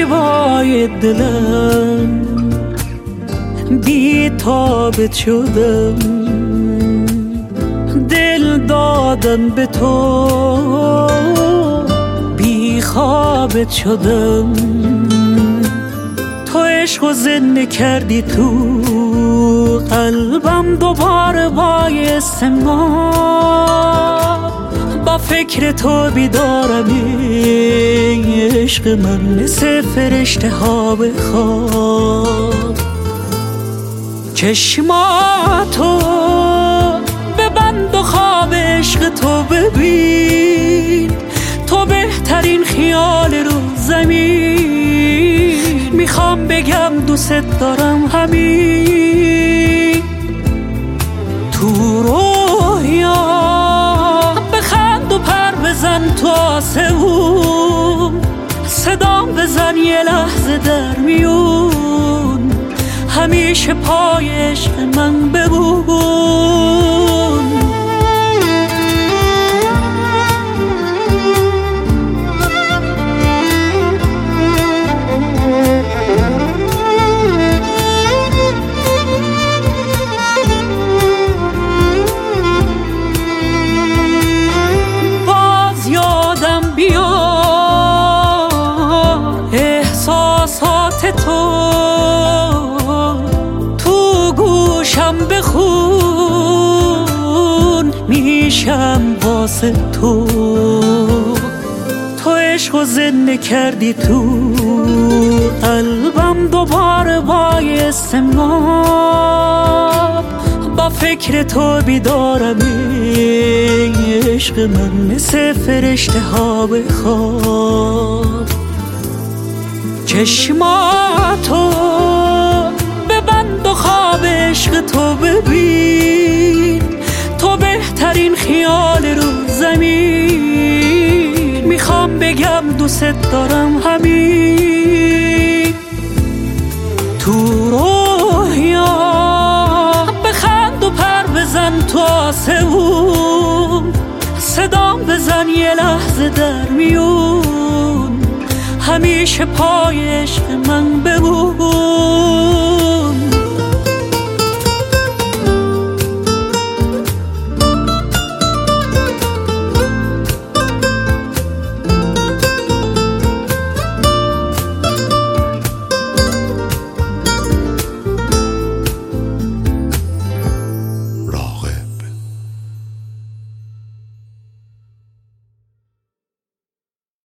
زیبای دلم بی تابت شدم، دل دادم به تو بی خوابت شدم. تو عشق و زنده کردی تو قلبم، دوباره باعث ما با فکر تو بیدارم. عشق من مثل فرشته ها به خواب، چشماتو ببند و خواب عشق تو ببین. تو بهترین خیال رو زمین، میخوام بگم دوست دارم همین. تو رویا بخند و پر بزن تو آسمون، صدام بزن یه لحظه در میون، همیشه پای عشق من بمون. باز یادم بیا احساسات تو، تو گوشم بخون میشم واسه تو. تو عشق و زنده کردی تو قلبم، دوباره باعث ما با فکر تو بیدارم. عشق من مثل فرشته ها به خواب، چشماتو ببند و خواب عشق تو ببین. تو بهترین خیال رو زمین، میخوام بگم دوست دارم همین. تو رویا بخند و پر بزن تو آسمون، صدام بزن یه لحظه در میون، همیشه پای عشق من بمون.